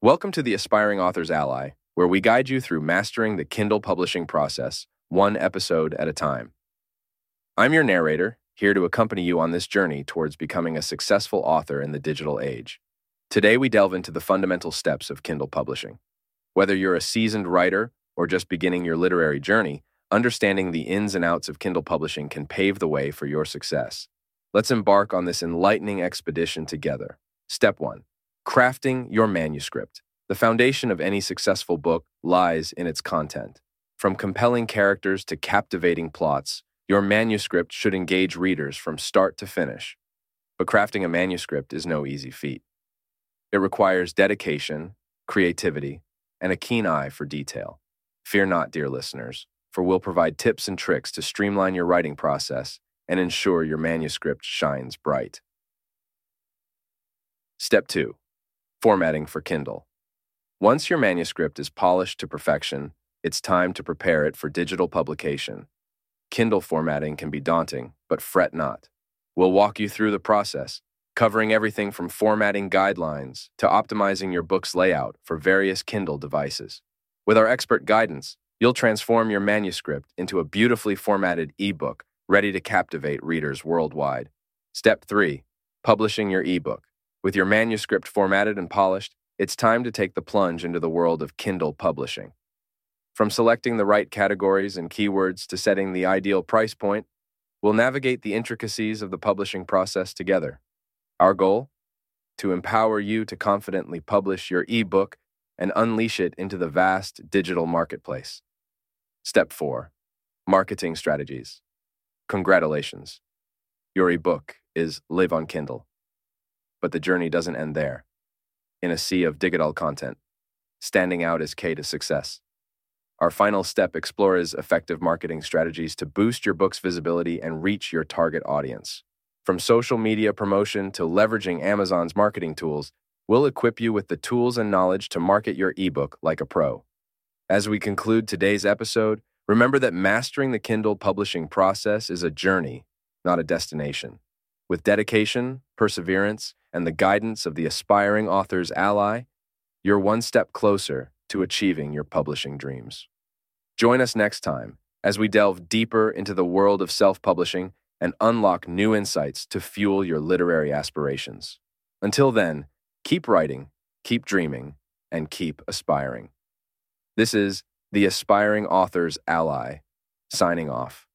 Welcome to the Aspiring Authors Ally, where we guide you through mastering the Kindle publishing process, one episode at a time. I'm your narrator, here to accompany you on this journey towards becoming a successful author in the digital age. Today, we delve into the fundamental steps of Kindle publishing. Whether you're a seasoned writer or just beginning your literary journey, understanding the ins and outs of Kindle publishing can pave the way for your success. Let's embark on this enlightening expedition together. Step 1. Crafting your manuscript. The foundation of any successful book lies in its content. From compelling characters to captivating plots, your manuscript should engage readers from start to finish. But crafting a manuscript is no easy feat. It requires dedication, creativity, and a keen eye for detail. Fear not, dear listeners, for we'll provide tips and tricks to streamline your writing process and ensure your manuscript shines bright. Step 2. Formatting for Kindle. Once your manuscript is polished to perfection, it's time to prepare it for digital publication. Kindle formatting can be daunting, but fret not. We'll walk you through the process, covering everything from formatting guidelines to optimizing your book's layout for various Kindle devices. With our expert guidance, you'll transform your manuscript into a beautifully formatted ebook ready to captivate readers worldwide. Step 3. Publishing your ebook. With your manuscript formatted and polished, it's time to take the plunge into the world of Kindle publishing. From selecting the right categories and keywords to setting the ideal price point, we'll navigate the intricacies of the publishing process together. Our goal? To empower you to confidently publish your ebook and unleash it into the vast digital marketplace. Step 4. Marketing strategies. Congratulations. Your ebook is live on Kindle. But the journey doesn't end there. In a sea of digital content, standing out is key to success. Our final step explores effective marketing strategies to boost your book's visibility and reach your target audience. From social media promotion to leveraging Amazon's marketing tools, we'll equip you with the tools and knowledge to market your ebook like a pro. As we conclude today's episode, remember that mastering the Kindle publishing process is a journey, not a destination. With dedication, perseverance, and the guidance of the Aspiring Authors Ally, you're one step closer to achieving your publishing dreams. Join us next time as we delve deeper into the world of self-publishing and unlock new insights to fuel your literary aspirations. Until then, keep writing, keep dreaming, and keep aspiring. This is the Aspiring Authors Ally, signing off.